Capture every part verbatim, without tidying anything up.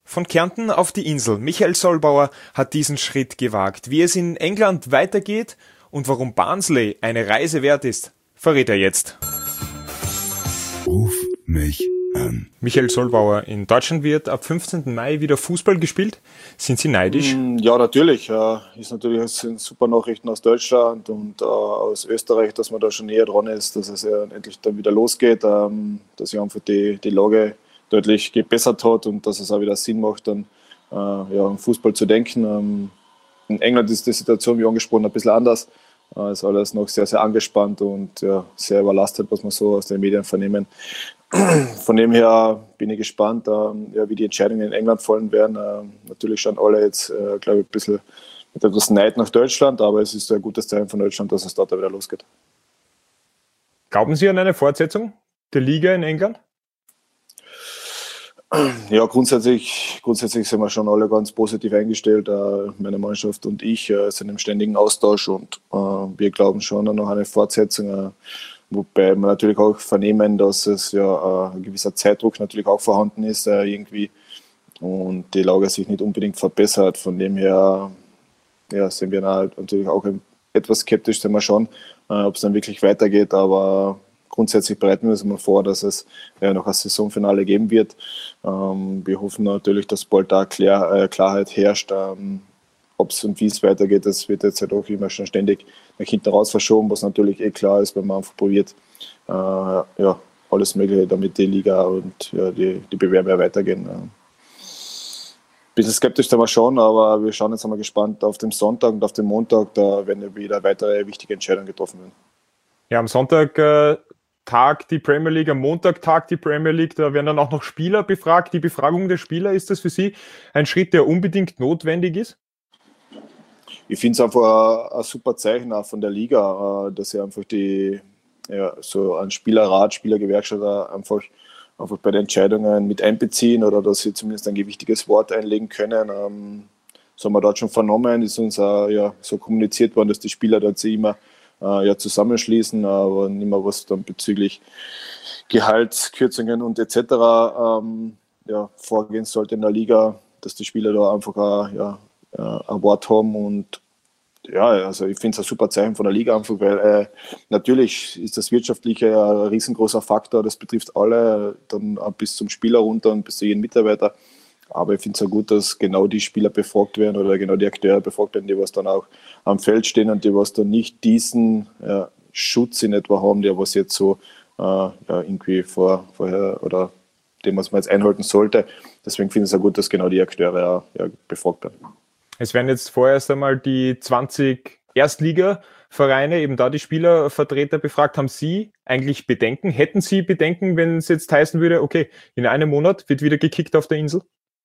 Von Kärnten auf die Insel. Michael Sollbauer hat diesen Schritt gewagt. Wie es in England weitergeht und warum Barnsley eine Reise wert ist, verrät er jetzt. Ruf mich an. Michael Sollbauer, in Deutschland wird ab fünfzehnten Mai wieder Fußball gespielt. Sind Sie neidisch? Ja, natürlich. Ist natürlich das sind super Nachrichten aus Deutschland und äh, aus Österreich, dass man da schon näher dran ist, dass es ja endlich dann wieder losgeht, ähm, dass sich einfach die, die Lage deutlich gebessert hat und dass es auch wieder Sinn macht, dann äh, ja, an Fußball zu denken. Ähm, in England ist die Situation, wie angesprochen, ein bisschen anders. Es äh, ist alles noch sehr, sehr angespannt und ja, sehr überlastet, was man so aus den Medien vernehmen. Von dem her bin ich gespannt, ähm, ja, wie die Entscheidungen in England fallen werden. Ähm, natürlich schauen alle jetzt, äh, glaube ich, ein bisschen mit etwas Neid nach Deutschland, aber es ist ein gutes Zeichen von Deutschland, dass es dort wieder losgeht. Glauben Sie an eine Fortsetzung der Liga in England? Ja, grundsätzlich, grundsätzlich sind wir schon alle ganz positiv eingestellt. Äh, meine Mannschaft und ich äh, sind im ständigen Austausch und äh, wir glauben schon an noch eine Fortsetzung. Äh, wobei wir natürlich auch vernehmen, dass es ja äh, ein gewisser Zeitdruck natürlich auch vorhanden ist äh, irgendwie und die Lage sich nicht unbedingt verbessert. Von dem her ja, sind wir natürlich auch etwas skeptisch, sind wir schon, äh, ob es dann wirklich weitergeht, aber grundsätzlich bereiten wir uns immer vor, dass es ja, noch ein Saisonfinale geben wird. Ähm, wir hoffen natürlich, dass bald da Klar, äh, Klarheit herrscht, ähm, ob es und wie es weitergeht. Das wird jetzt halt auch immer schon ständig nach hinten raus verschoben, was natürlich eh klar ist, wenn man einfach probiert, äh, ja, alles Mögliche, damit die Liga und ja, die, die Bewerber weitergehen. Ein bisschen skeptisch sind wir schon, aber wir schauen jetzt einmal gespannt auf den Sonntag und auf den Montag. Da werden ja wieder weitere wichtige Entscheidungen getroffen werden. Ja, am Sonntag äh, tagt die Premier League, am Montag tagt die Premier League, da werden dann auch noch Spieler befragt. Die Befragung der Spieler, ist das für Sie ein Schritt, der unbedingt notwendig ist? Ich finde es einfach ein, ein super Zeichen auch von der Liga, dass sie einfach die, ja, so einen Spielerrat, Spielergewerkschaft einfach, einfach bei den Entscheidungen mit einbeziehen oder dass sie zumindest ein gewichtiges Wort einlegen können. Ähm, das haben wir dort schon vernommen, ist uns auch, ja, so kommuniziert worden, dass die Spieler dort sich immer äh, ja, zusammenschließen, aber nicht mehr was dann bezüglich Gehaltskürzungen und et cetera ähm, ja, vorgehen sollte in der Liga, dass die Spieler da einfach auch, ja, ein Wort haben und ja, also ich finde es ein super Zeichen von der Liga einfach, weil äh, natürlich ist das Wirtschaftliche ein riesengroßer Faktor, das betrifft alle, dann bis zum Spieler runter und bis zu jedem Mitarbeiter, aber ich finde es auch gut, dass genau die Spieler befragt werden oder genau die Akteure befragt werden, die was dann auch am Feld stehen und die was dann nicht diesen äh, Schutz in etwa haben, der was jetzt so äh, ja, irgendwie vor, vorher oder dem, was man jetzt einhalten sollte. Deswegen finde ich es auch gut, dass genau die Akteure auch, ja, befragt werden. Es werden jetzt vorerst einmal die zwanzig Erstligavereine, eben da die Spielervertreter befragt. Haben Sie eigentlich Bedenken? Hätten Sie Bedenken, wenn es jetzt heißen würde, okay, in einem Monat wird wieder gekickt auf der Insel?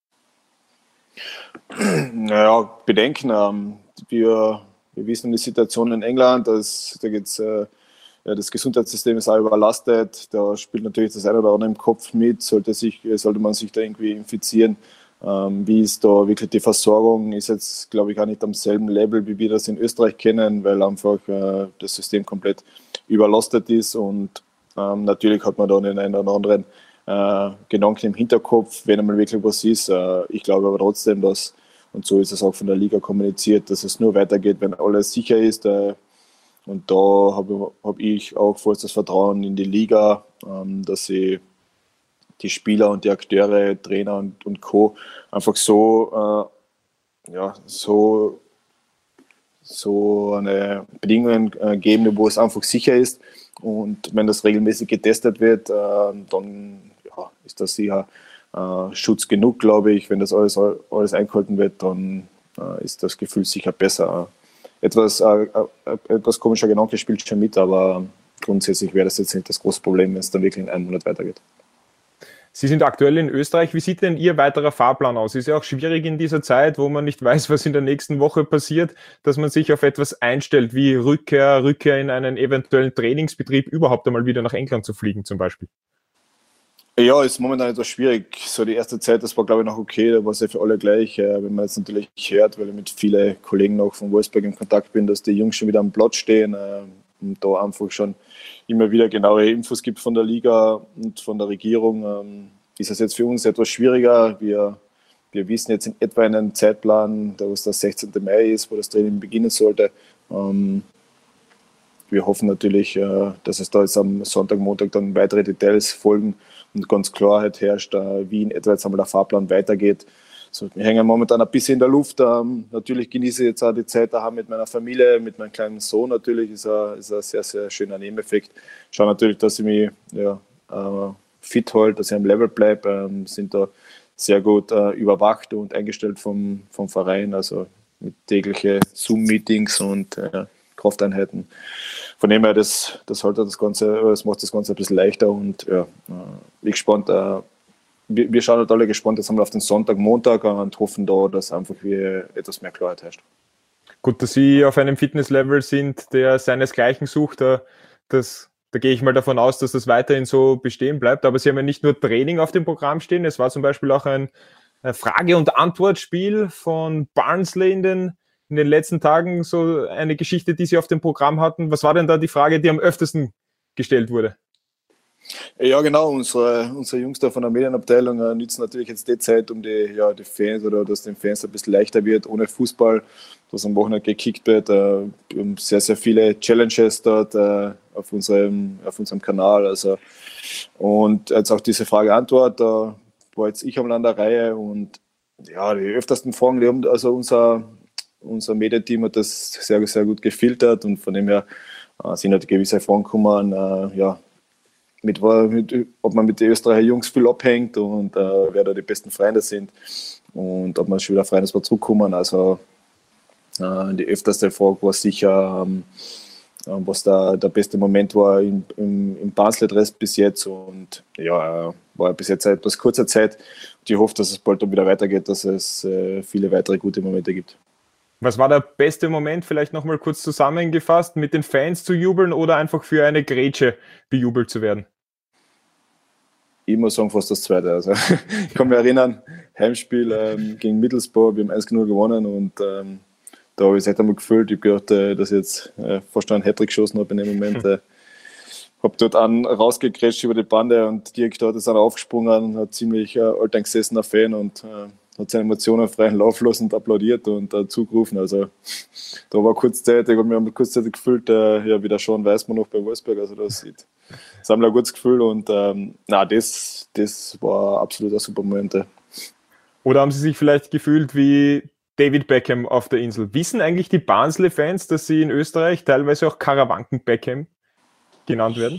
Naja, Bedenken. Ähm, wir, wir wissen die Situation in England, dass, da geht's, äh, ja, das Gesundheitssystem ist auch überlastet. Da spielt natürlich das eine oder andere im Kopf mit. Sollte, sich, sollte man sich da irgendwie infizieren, Ähm, wie ist da wirklich die Versorgung, ist jetzt, glaube ich, auch nicht am selben Level, wie wir das in Österreich kennen, weil einfach äh, das System komplett überlastet ist und ähm, natürlich hat man da den einen oder anderen äh, Gedanken im Hinterkopf, wenn einmal wirklich was ist. Äh, ich glaube aber trotzdem, dass, und so ist es auch von der Liga kommuniziert, dass es nur weitergeht, wenn alles sicher ist. Äh, und da habe hab ich auch vollstes Vertrauen in die Liga, ähm, dass sie die Spieler und die Akteure, Trainer und, und Co. einfach so, äh, ja, so, so eine Bedingungen äh, geben, wo es einfach sicher ist. Und wenn das regelmäßig getestet wird, äh, dann ja, ist das sicher äh, Schutz genug, glaube ich. Wenn das alles, alles eingehalten wird, dann äh, ist das Gefühl sicher besser. Etwas, äh, äh, etwas komischer Gedanke spielt schon mit, aber grundsätzlich wäre das jetzt nicht das große Problem, wenn es dann wirklich in einem Monat weitergeht. Sie sind aktuell in Österreich. Wie sieht denn Ihr weiterer Fahrplan aus? Ist ja auch schwierig in dieser Zeit, wo man nicht weiß, was in der nächsten Woche passiert, dass man sich auf etwas einstellt, wie Rückkehr, Rückkehr in einen eventuellen Trainingsbetrieb, überhaupt einmal wieder nach England zu fliegen zum Beispiel. Ja, ist momentan etwas schwierig. So die erste Zeit, das war glaube ich noch okay, da war es ja für alle gleich. Wenn man jetzt natürlich hört, weil ich mit vielen Kollegen noch von Wolfsburg in Kontakt bin, dass die Jungs schon wieder am Platz stehen und da einfach schon immer wieder genaue Infos gibt von der Liga und von der Regierung, ist es jetzt für uns etwas schwieriger. Wir wir wissen jetzt in etwa einen Zeitplan, da was der sechzehnte Mai ist, wo das Training beginnen sollte. Ähm, wir hoffen natürlich, äh, dass es da jetzt am Sonntag, Montag dann weitere Details folgen und ganz Klarheit herrscht, äh, wie in etwa jetzt einmal der Fahrplan weitergeht. So, wir hängen momentan ein bisschen in der Luft. Ähm, natürlich genieße ich jetzt auch die Zeit daheim mit meiner Familie, mit meinem kleinen Sohn natürlich. Ist ein, ist ein sehr, sehr schöner Nebeneffekt. Ich schaue natürlich, dass ich mich ja, äh, fit halte, dass ich am Level bleibe. Ähm, sind da sehr gut äh, überwacht und eingestellt vom, vom Verein, also mit täglichen Zoom-Meetings und äh, Krafteinheiten. Von dem her, das, das, halt das, Ganze, das macht das Ganze ein bisschen leichter und ja, äh, bin gespannt. Äh, wir, wir schauen halt alle gespannt jetzt haben wir auf den Sonntag, Montag und hoffen da, dass einfach wie etwas mehr Klarheit herrscht. Gut, dass Sie auf einem Fitnesslevel sind, der seinesgleichen sucht, das Da gehe ich mal davon aus, dass das weiterhin so bestehen bleibt. Aber Sie haben ja nicht nur Training auf dem Programm stehen, es war zum Beispiel auch ein Frage- und Antwortspiel von Barnsley in den, in den letzten Tagen, so eine Geschichte, die Sie auf dem Programm hatten. Was war denn da die Frage, die am öftesten gestellt wurde? Ja, genau. Unsere, unsere Jungs da von der Medienabteilung äh, nützen natürlich jetzt die Zeit, um die, ja, die Fans oder dass den Fans ein bisschen leichter wird, ohne Fußball, dass am Wochenende gekickt wird. Äh, wir haben sehr, sehr viele Challenges dort äh, auf, unserem, auf unserem Kanal. Also, und jetzt auch diese Frage-Antwort, da war jetzt ich einmal an der Reihe und ja, die öftersten Fragen, die haben, also unser, unser Medienteam hat das sehr, sehr gut gefiltert und von dem her äh, sind halt gewisse Fragen gekommen, äh, ja, Mit, mit, ob man mit den Österreicher Jungs viel abhängt und äh, wer da die besten Freunde sind und ob man schon wieder Freunde zurückkommen. Also äh, die öfterste Frage war sicher, ähm, was da der beste Moment war im, im, im Barnsley-Dress bis jetzt und ja, äh, war bis jetzt eine etwas kurzer Zeit und ich hoffe, dass es bald dann wieder weitergeht, dass es äh, viele weitere gute Momente gibt. Was war der beste Moment, vielleicht nochmal kurz zusammengefasst, mit den Fans zu jubeln oder einfach für eine Grätsche bejubelt zu werden? Ich muss sagen, fast das Zweite. Also, ich kann mich erinnern, Heimspiel ähm, gegen Middlesbrough, wir haben eins null gewonnen und ähm, da habe ich es echt einmal gefühlt. Ich habe gedacht, äh, dass ich jetzt äh, fast einen Hattrick geschossen habe in dem Moment. Äh, habe dort einen rausgegrätscht über die Bande und direkt dort ist einer aufgesprungen, hat ziemlich äh, alteingesessener Fan und äh, hat seine Emotionen freien Lauf lassen und applaudiert und äh, zugerufen. Also da war kurzzeitig, ich habe mich kurzzeitig gefühlt, äh, ja, wie der Sean Weissmann noch bei Wolfsburg. Also das sieht, das haben wir ein gutes Gefühl und ähm, na, das, das war absolut ein super Moment. Oder haben Sie sich vielleicht gefühlt wie David Beckham auf der Insel? Wissen eigentlich die Barnsley-Fans, dass sie in Österreich teilweise auch Karawanken-Beckham genannt werden?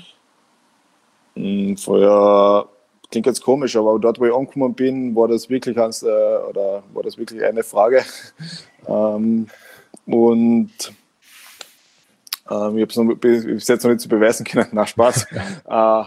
Mm, vorher klingt jetzt komisch, aber dort, wo ich angekommen bin, war das wirklich, eins, äh, oder war das wirklich eine Frage. ähm, und ähm, ich habe es noch, bis jetzt noch nicht zu beweisen können. Na, Spaß. äh,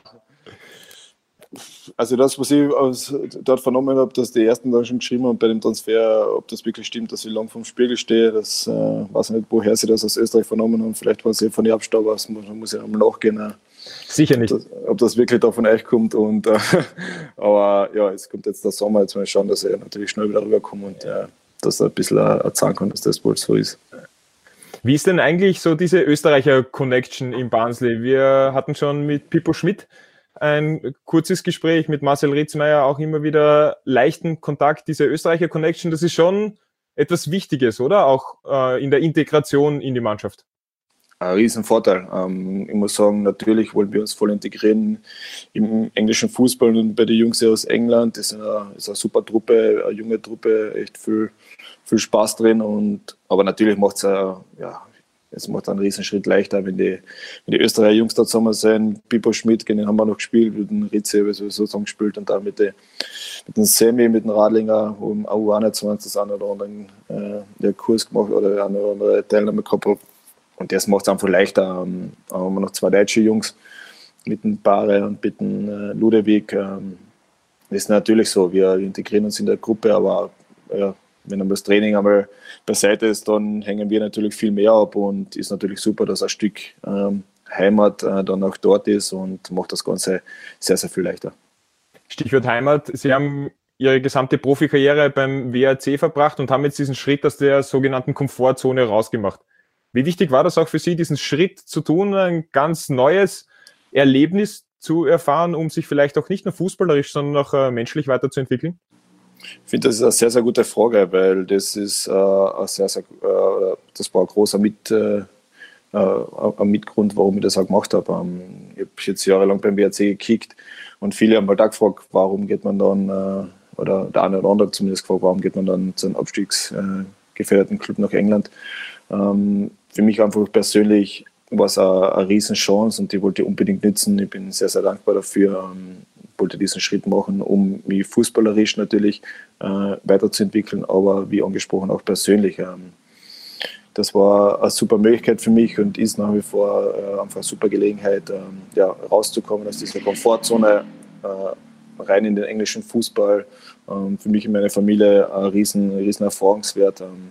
also das, was ich aus, dort vernommen habe, dass die Ersten dann schon geschrieben haben bei dem Transfer, ob das wirklich stimmt, dass ich lang vom Spiegel stehe, das äh, weiß ich nicht, woher sie das aus Österreich vernommen haben. Vielleicht waren sie von ihr Abstauber, das muss, muss ich einmal nachgehen. Äh, Sicher nicht. Ob das, ob das wirklich da von euch kommt. Und, äh, aber ja, es kommt jetzt der Sommer, jetzt mal schauen, dass er natürlich schnell wieder rüberkommt und äh, dass er ein bisschen erzahlen kann, dass das wohl so ist. Wie ist denn eigentlich so diese Österreicher-Connection in Barnsley? Wir hatten schon mit Pippo Schmidt ein kurzes Gespräch, mit Marcel Ritzmeier auch immer wieder leichten Kontakt. Diese Österreicher-Connection, das ist schon etwas Wichtiges, oder? Auch äh, in der Integration in die Mannschaft. Ein Riesenvorteil. Ähm, ich muss sagen, natürlich wollen wir uns voll integrieren im englischen Fußball und bei den Jungs aus England. Das ist eine, ist eine super Truppe, eine junge Truppe, echt viel, viel Spaß drin. Und, aber natürlich macht es ja, es macht einen Riesenschritt leichter, wenn die, wenn die Österreicher Jungs da zusammen sind. Pippo Schmidt, den haben wir noch gespielt, mit dem Ritze habe ich sowieso zusammen gespielt und dann mit, die, mit dem Semi, mit dem Radlinger, wo im U einundzwanzig das eine oder andere äh, der Kurs gemacht oder eine oder andere Teilnahme gehabt habe. Und das macht es einfach leichter. Ähm, haben wir noch zwei deutsche Jungs mit dem Bare und mit dem äh, Ludewig. Ähm, das ist natürlich so, wir integrieren uns in der Gruppe, aber ja, wenn dann das Training einmal beiseite ist, dann hängen wir natürlich viel mehr ab und ist natürlich super, dass ein Stück ähm, Heimat äh, dann auch dort ist und macht das Ganze sehr, sehr viel leichter. Stichwort Heimat. Sie haben Ihre gesamte Profikarriere beim W R C verbracht und haben jetzt diesen Schritt aus der sogenannten Komfortzone rausgemacht. Wie wichtig war das auch für Sie, diesen Schritt zu tun, ein ganz neues Erlebnis zu erfahren, um sich vielleicht auch nicht nur fußballerisch, sondern auch äh, menschlich weiterzuentwickeln? Ich finde, das ist eine sehr, sehr gute Frage, weil das ist äh, ein sehr, sehr, äh, das war ein großer Mit, äh, ein Mitgrund, warum ich das auch gemacht habe. Ähm, ich habe jetzt jahrelang beim W R C gekickt und viele haben halt auch gefragt, warum geht man dann, äh, oder der eine oder andere zumindest gefragt, warum geht man dann zu einem abstiegsgefährdeten Club nach England. Ähm, für mich einfach persönlich war es eine, eine Riesenchance und die wollte ich unbedingt nützen. Ich bin sehr, sehr dankbar dafür. Ähm, wollte diesen Schritt machen, um mich fußballerisch natürlich äh, weiterzuentwickeln, aber wie angesprochen auch persönlich. Ähm, das war eine super Möglichkeit für mich und ist nach wie vor äh, einfach eine super Gelegenheit, ähm, ja, rauszukommen aus dieser Komfortzone, äh, rein in den englischen Fußball. Ähm, für mich und meine Familie ein riesen, riesen Erfahrungswert. Ähm,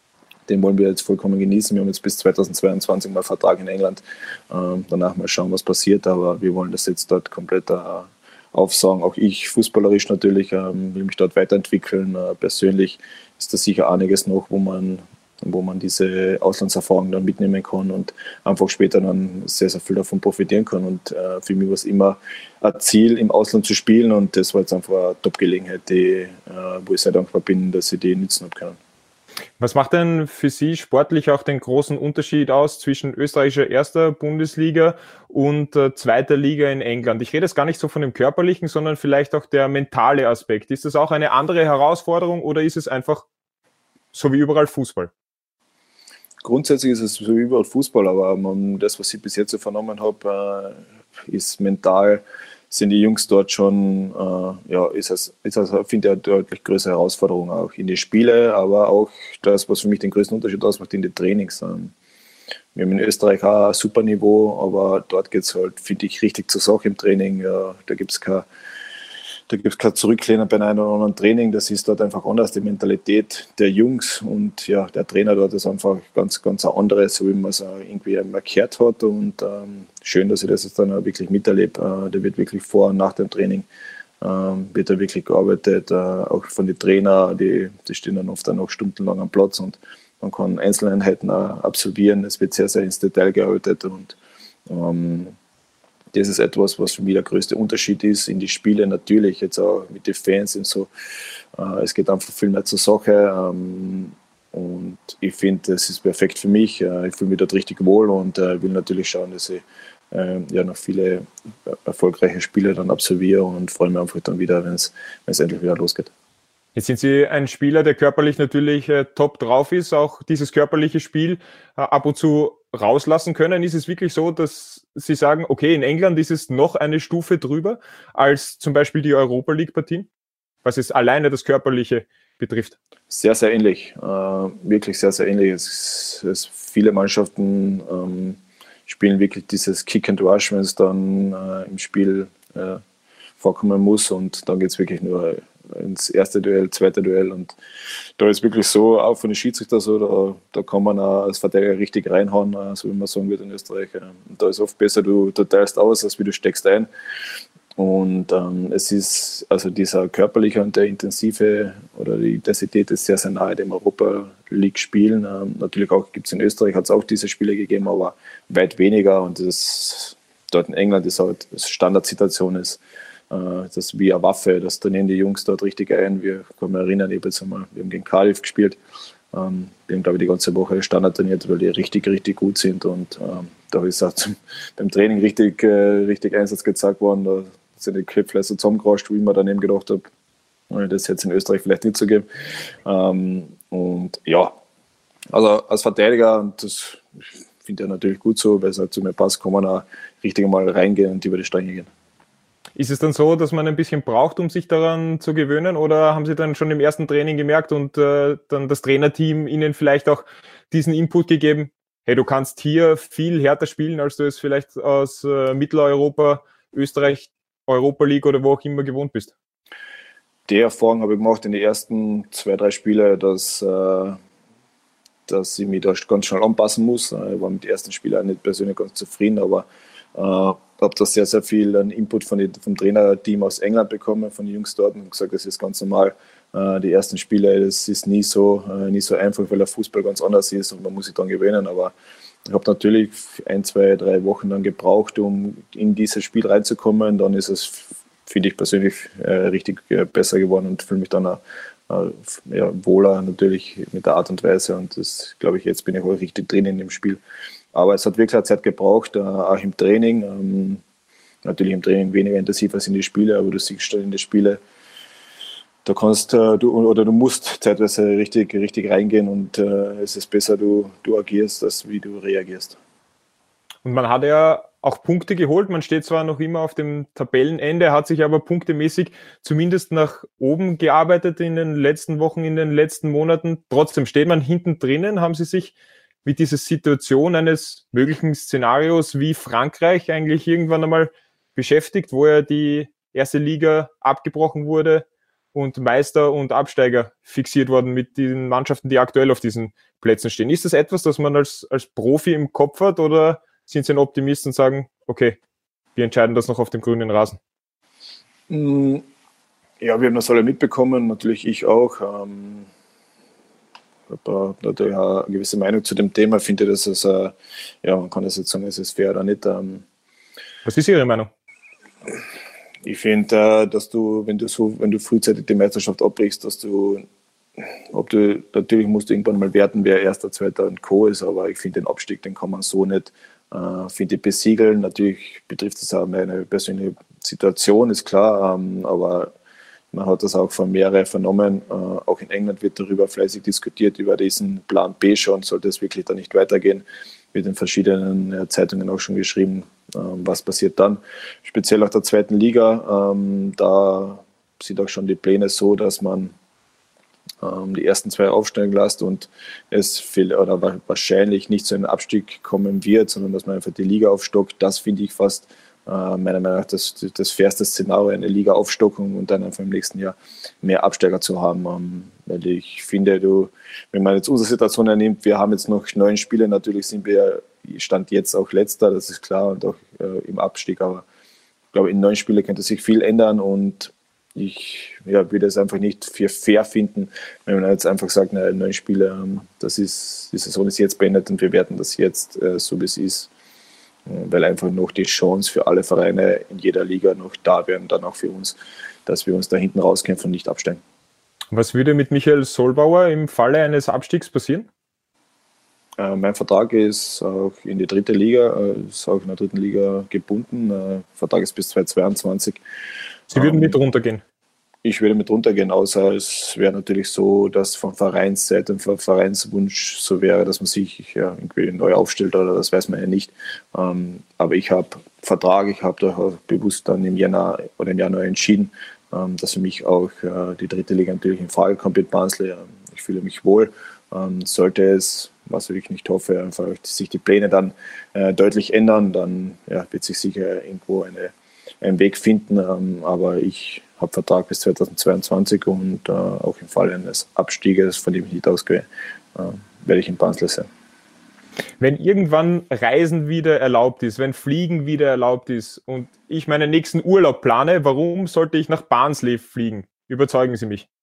den wollen wir jetzt vollkommen genießen. Wir haben jetzt bis zweitausendzweiundzwanzig mal einen Vertrag in England. Ähm, danach mal schauen, was passiert, aber wir wollen das jetzt dort komplett äh, aufsagen. Auch ich, fußballerisch natürlich, ähm, will mich dort weiterentwickeln. Äh, persönlich ist da sicher einiges noch, wo man, wo man diese Auslandserfahrung dann mitnehmen kann und einfach später dann sehr, sehr viel davon profitieren kann. Und äh, für mich war es immer ein Ziel, im Ausland zu spielen und das war jetzt einfach eine Top-Gelegenheit, die, äh, wo ich sehr dankbar bin, dass ich die nutzen habe können. Was macht denn für Sie sportlich auch den großen Unterschied aus zwischen österreichischer erster Bundesliga und äh, zweiter Liga in England? Ich rede jetzt gar nicht so von dem körperlichen, sondern vielleicht auch der mentale Aspekt. Ist das auch eine andere Herausforderung oder ist es einfach so wie überall Fußball? Grundsätzlich ist es so wie überall Fußball, aber man, das, was ich bis jetzt so vernommen habe, äh, ist mental, sind die Jungs dort schon, äh, ja, ist es, ist es, finde ich, eine deutlich größere Herausforderung auch in die Spiele, aber auch das, was für mich den größten Unterschied ausmacht, in die Trainings. Wir haben in Österreich auch ein super Niveau, aber dort geht es halt, finde ich, richtig zur Sache im Training. Ja, da gibt es kein, da gibt's kein Zurücklehnen bei einem oder anderen Training. Das ist dort einfach anders, die Mentalität der Jungs und ja, der Trainer dort ist einfach ganz, ganz ein anderes, so wie man es irgendwie markiert hat und ähm, schön, dass ich das jetzt dann auch wirklich miterlebe. Äh, der wird wirklich vor und nach dem Training ähm, wird da wirklich gearbeitet, äh, auch von den Trainern, die, die stehen dann oft dann noch stundenlang am Platz und man kann Einzeleinheiten auch absolvieren. Es wird sehr, sehr ins Detail gearbeitet und ähm, das ist etwas, was für mich der größte Unterschied ist in die Spiele natürlich, jetzt auch mit den Fans und so. Äh, es geht einfach viel mehr zur Sache ähm, und ich finde, das ist perfekt für mich. Äh, ich fühle mich dort richtig wohl und äh, will natürlich schauen, dass ich äh, ja noch viele erfolgreiche Spiele dann absolviere und freue mich einfach dann wieder, wenn es endlich wieder losgeht. Jetzt sind Sie ein Spieler, der körperlich natürlich äh, top drauf ist, auch dieses körperliche Spiel äh, ab und zu rauslassen können. Ist es wirklich so, dass Sie sagen, okay, in England ist es noch eine Stufe drüber als zum Beispiel die Europa League-Partien, was es alleine das Körperliche betrifft? Sehr, sehr ähnlich. Äh, wirklich sehr, sehr ähnlich. Es, es, viele Mannschaften ähm, spielen wirklich dieses Kick and Rush, wenn es dann äh, im Spiel äh, vorkommen muss und dann geht es wirklich nur ins erste Duell, zweite Duell und da ist wirklich so, auch von den Schiedsrichter so, da, da kann man auch als Verteidiger richtig reinhauen, so wie man sagen wird in Österreich. Und da ist oft besser, du, du teilst aus, als wie du steckst ein. Und ähm, es ist, also dieser körperliche und der intensive oder die Intensität ist sehr, sehr nahe dem Europa League Spielen. Ähm, natürlich auch gibt es in Österreich, hat es auch diese Spiele gegeben, aber weit weniger und das dort in England ist halt Standardsituation ist. Das ist wie eine Waffe, das trainieren die Jungs dort richtig ein. Wir können mich erinnern, ich jetzt einmal, wir haben gegen Cardiff gespielt. Ähm, wir haben, glaube ich, die ganze Woche Standard trainiert, weil die richtig, richtig gut sind. Und ähm, da ist auch zum, beim Training richtig, äh, richtig Einsatz gezeigt worden. Da sind die Köpfe so zusammengerascht, wie ich mir daneben gedacht habe, das jetzt in Österreich vielleicht nicht zu geben. Ähm, und ja, also als Verteidiger, und das finde ich natürlich gut so, weil es halt zu mir passt, kann man auch richtig mal reingehen und über die Stränge gehen. Ist es dann so, dass man ein bisschen braucht, um sich daran zu gewöhnen, oder haben Sie dann schon im ersten Training gemerkt und äh, dann das Trainerteam Ihnen vielleicht auch diesen Input gegeben, hey, du kannst hier viel härter spielen, als du es vielleicht aus äh, Mitteleuropa, Österreich, Europa League oder wo auch immer gewohnt bist? Die Erfahrung habe ich gemacht in den ersten zwei, drei Spielen, dass, äh, dass ich mich da ganz schnell anpassen muss. Ich war mit den ersten Spielen auch nicht persönlich ganz zufrieden, aber äh, habe da sehr, sehr viel Input von die, vom Trainerteam aus England bekommen, von den Jungs dort und gesagt, das ist ganz normal. Äh, die ersten Spiele, das ist nie so, äh, nie so einfach, weil der Fußball ganz anders ist und man muss sich dann gewöhnen. Aber ich habe natürlich ein, zwei, drei Wochen dann gebraucht, um in dieses Spiel reinzukommen. Dann ist es finde ich persönlich äh, richtig äh, besser geworden und fühle mich dann auch, äh, ja, wohler natürlich mit der Art und Weise. Und das glaube ich, jetzt bin ich auch richtig drin in dem Spiel. Aber es hat wirklich eine Zeit gebraucht, äh, auch im Training. Ähm, natürlich im Training weniger intensiv als in die Spiele, aber du siehst dann in die Spiele, da kannst äh, du oder du musst zeitweise richtig, richtig reingehen und äh, es ist besser, du, du agierst, als wie du reagierst. Und man hat ja auch Punkte geholt. Man steht zwar noch immer auf dem Tabellenende, hat sich aber punktemäßig zumindest nach oben gearbeitet in den letzten Wochen, in den letzten Monaten. Trotzdem steht man hinten drinnen. Haben Sie sich mit dieser Situation eines möglichen Szenarios wie Frankreich eigentlich irgendwann einmal beschäftigt, wo ja die erste Liga abgebrochen wurde und Meister und Absteiger fixiert worden mit den Mannschaften, die aktuell auf diesen Plätzen stehen? Ist das etwas, das man als, als Profi im Kopf hat, oder sind Sie ein Optimist und sagen, okay, wir entscheiden das noch auf dem grünen Rasen? Ja, wir haben das alle mitbekommen, natürlich ich auch. Ähm, ich habe natürlich auch eine gewisse Meinung zu dem Thema. Ich finde, dass es, äh, ja, man kann das jetzt sagen, es ist fair oder nicht. Ähm, Was ist Ihre Meinung? Ich finde, äh, dass du, wenn du so, wenn du frühzeitig die Meisterschaft abbrichst, dass du, ob du, natürlich musst du irgendwann mal werten, wer Erster, Zweiter und Co. ist, aber ich finde, den Abstieg, den kann man so nicht, äh, finde ich, besiegeln. Natürlich betrifft es auch meine persönliche Situation, ist klar, ähm, aber man hat das auch von mehreren vernommen. Äh, auch in England wird darüber fleißig diskutiert, über diesen Plan B schon, sollte es wirklich da nicht weitergehen. Wird in verschiedenen äh, Zeitungen auch schon geschrieben, ähm, was passiert dann. Speziell auch der zweiten Liga, ähm, da sind auch schon die Pläne so, dass man ähm, die ersten zwei aufsteigen lässt und es viel, oder wahrscheinlich nicht zu einem Abstieg kommen wird, sondern dass man einfach die Liga aufstockt. Das finde ich fast äh, meiner Meinung nach das, das fairste Szenario, eine Liga aufstocken und dann einfach im nächsten Jahr mehr Absteiger zu haben. Ähm, weil ich finde, du, wenn man jetzt unsere Situation ernimmt, wir haben jetzt noch neun Spiele, natürlich sind wir Stand jetzt auch Letzter, das ist klar, und auch äh, im Abstieg, aber ich glaube, in neun Spielen könnte sich viel ändern und ich ja, würde es einfach nicht für fair finden, wenn man jetzt einfach sagt, naja, neun Spiele, ähm, das ist, die Saison ist jetzt beendet und wir werten das jetzt äh, so, wie es ist, weil einfach noch die Chance für alle Vereine in jeder Liga noch da wäre und dann auch für uns, dass wir uns da hinten rauskämpfen und nicht absteigen. Was würde mit Michael Sollbauer im Falle eines Abstiegs passieren? Äh, mein Vertrag ist auch in die dritte Liga, äh, ist auch in der dritten Liga gebunden. Äh, Vertrag ist bis zweitausendzweiundzwanzig. Sie würden ähm, mit runtergehen? Ich würde mit runtergehen, außer es wäre natürlich so, dass von Vereinsseite und vom Vereinswunsch so wäre, dass man sich ja, irgendwie neu aufstellt, oder das weiß man ja nicht. Ähm, aber ich habe Vertrag, ich habe da bewusst dann im Jänner oder im Januar entschieden, ähm, dass für mich auch äh, die dritte Liga natürlich in Frage kommt mit Barnsley. Ich fühle mich wohl. Ähm, sollte es, was ich nicht hoffe, einfach sich die Pläne dann äh, deutlich ändern, dann ja, wird sich sicher irgendwo eine, einen Weg finden. Ähm, aber ich habe Vertrag bis zweitausendzweiundzwanzig und äh, auch im Fall eines Abstieges, von dem ich nicht ausgehe, äh, werde ich in Barnsley sein. Wenn irgendwann Reisen wieder erlaubt ist, wenn Fliegen wieder erlaubt ist und ich meinen nächsten Urlaub plane, warum sollte ich nach Barnsley fliegen? Überzeugen Sie mich.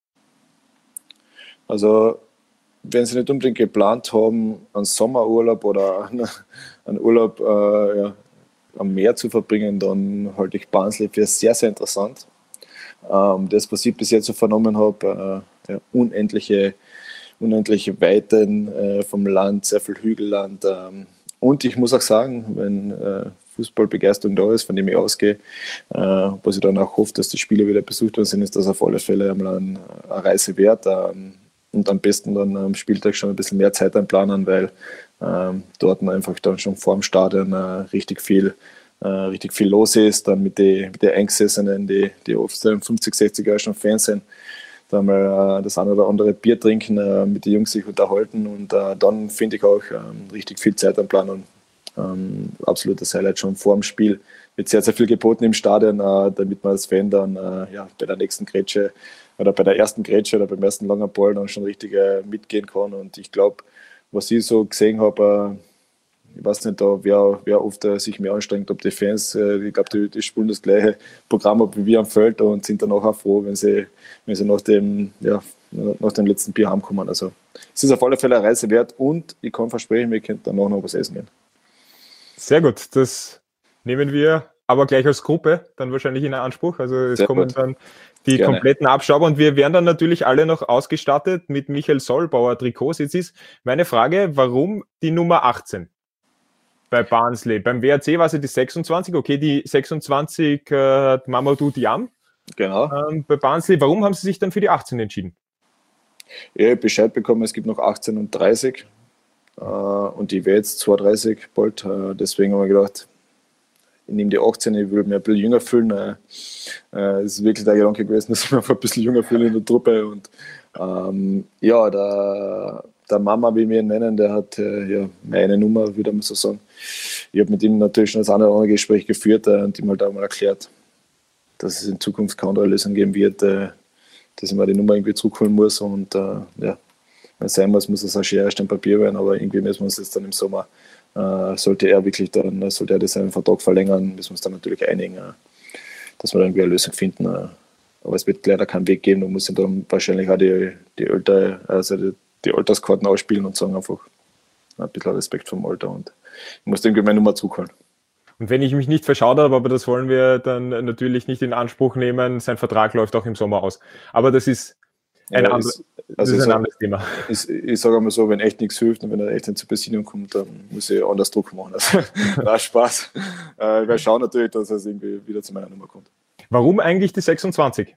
Also, wenn Sie nicht unbedingt geplant haben, einen Sommerurlaub oder einen Urlaub äh, ja, am Meer zu verbringen, dann halte ich Barnsley für sehr, sehr interessant. Ähm, das, was ich bis jetzt so vernommen habe, äh, ja, unendliche, unendliche Weiten äh, vom Land, sehr viel Hügelland. Ähm, und ich muss auch sagen, wenn äh, Fußballbegeisterung da ist, von dem ich ausgehe, äh, was ich dann auch hoffe, dass die Spiele wieder besucht worden sind, ist das auf alle Fälle einmal eine, eine Reise wert. Ähm, und am besten dann am Spieltag schon ein bisschen mehr Zeit einplanen, weil ähm, dort einfach dann schon vor dem Stadion äh, richtig viel äh, richtig viel los ist, dann mit den mit die Eingesessenen, die, die oft fünfzig, sechzig Jahre schon Fans sind, da mal äh, das eine oder andere Bier trinken, äh, mit den Jungs sich unterhalten und äh, dann finde ich auch ähm, richtig viel Zeit einplanen. Ähm, absolutes Highlight schon vor dem Spiel. Wird sehr, sehr viel geboten im Stadion, äh, damit man als Fan dann äh, ja, bei der nächsten Grätsche oder bei der ersten Grätsche oder beim ersten langen Ball dann schon richtig äh, mitgehen kann. Und ich glaube, was ich so gesehen habe, äh, ich weiß nicht, da wer, wer oft äh, sich mehr anstrengt, ob die Fans, äh, ich glaube, die, die spielen das gleiche Programm ab wie wir am Feld und sind dann auch froh, wenn sie, wenn sie nach, dem, ja, nach dem letzten Bier heimkommen. Also es ist auf alle Fälle eine Reise wert und ich kann versprechen, wir könnten dann auch noch was essen gehen. Sehr gut, das nehmen wir aber gleich als Gruppe dann wahrscheinlich in Anspruch. Also es Sehr kommen gut. dann die Gerne. kompletten Abstauber und wir werden dann natürlich alle noch ausgestattet mit Michael Sollbauer Trikots. Jetzt ist meine Frage, warum die Nummer achtzehn bei Barnsley? Beim W R C war es ja die sechsundzwanzig, okay, die sechsundzwanzig äh, hat Mamadou Diam. Genau. Ähm, bei Barnsley, warum haben Sie sich dann für die achtzehn entschieden? Ich habe Bescheid bekommen, es gibt noch achtzehn und dreißig äh, und ich wäre jetzt zweiunddreißig bald, äh, deswegen habe ich gedacht, ich nehme die achtzehn, ich will mich ein bisschen jünger fühlen. Äh, äh, es ist wirklich der Gedanke gewesen, dass ich mich einfach ein bisschen jünger fühle in der Truppe. Und ähm, ja, der, der Mama, wie wir ihn nennen, der hat äh, ja meine Nummer, würde man so sagen. Ich habe mit ihm natürlich schon das eine oder andere Gespräch geführt äh, und ihm halt auch mal erklärt, dass es in Zukunft keine andere Lösung geben wird, äh, dass ich mir die Nummer irgendwie zurückholen muss. Und äh, ja, wenn es sein muss, muss es auch schon erst ein Papier werden, aber irgendwie müssen wir uns jetzt dann im Sommer Uh, sollte er wirklich dann, sollte er seinen Vertrag verlängern, müssen wir uns dann natürlich einigen, uh, dass wir dann irgendwie eine Lösung finden. Uh, aber es wird leider keinen Weg geben, da muss ich dann wahrscheinlich auch die, die, Alter, also die, die Alterskarten ausspielen und sagen einfach ein bisschen Respekt vom Alter und ich muss irgendwie meine Nummer zurückholen. Und wenn ich mich nicht verschaut habe, aber das wollen wir dann natürlich nicht in Anspruch nehmen, sein Vertrag läuft auch im Sommer aus. Aber das ist ein, ja, andre, ist, das also ist ein sag, anderes Thema. Ich, ich sage einmal so, wenn echt nichts hilft und wenn er echt nicht zur Besinnung kommt, dann muss ich anders Druck machen. Also, war Spaß. Äh, wir schauen natürlich, dass es irgendwie wieder zu meiner Nummer kommt. Warum eigentlich die sechsundzwanzig?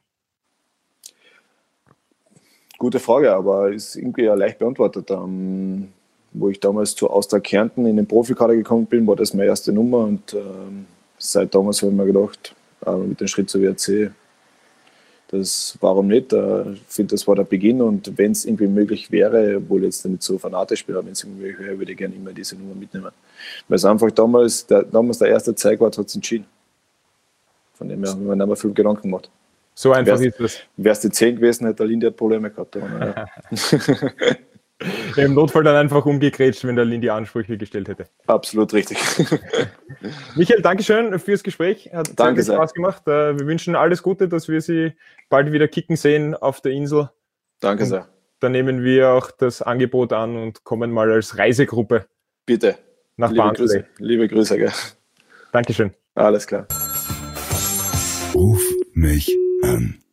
Gute Frage, aber ist irgendwie ja leicht beantwortet. Ähm, wo ich damals zu Austria Kärnten in den Profikader gekommen bin, war das meine erste Nummer und ähm, seit damals habe ich mir gedacht, äh, mit dem Schritt zur W R C, das warum nicht? Ich finde, das war der Beginn und wenn es irgendwie möglich wäre, obwohl ich jetzt nicht so fanatisch bin, aber wenn es irgendwie möglich wäre, würde ich gerne immer diese Nummer mitnehmen. Weil es einfach damals der, damals der erste Zeitwart hat es entschieden. Von dem her haben wir nicht mehr viel Gedanken gemacht. So einfach wär's, ist das. Wäre es die zehn gewesen, hätte der Lindy Probleme gehabt. Aber, ja. Im Notfall dann einfach umgegrätscht, wenn der Lindy Ansprüche gestellt hätte. Absolut richtig. Michael, Dankeschön fürs Gespräch. Hat Danke sehr viel Spaß gemacht. Wir wünschen alles Gute, dass wir Sie bald wieder kicken sehen auf der Insel. Danke und sehr. Dann nehmen wir auch das Angebot an und kommen mal als Reisegruppe Bitte. nach Liebe Barnsley. Grüße. Liebe Grüße, gell. Dankeschön. Alles klar. Ruf mich an.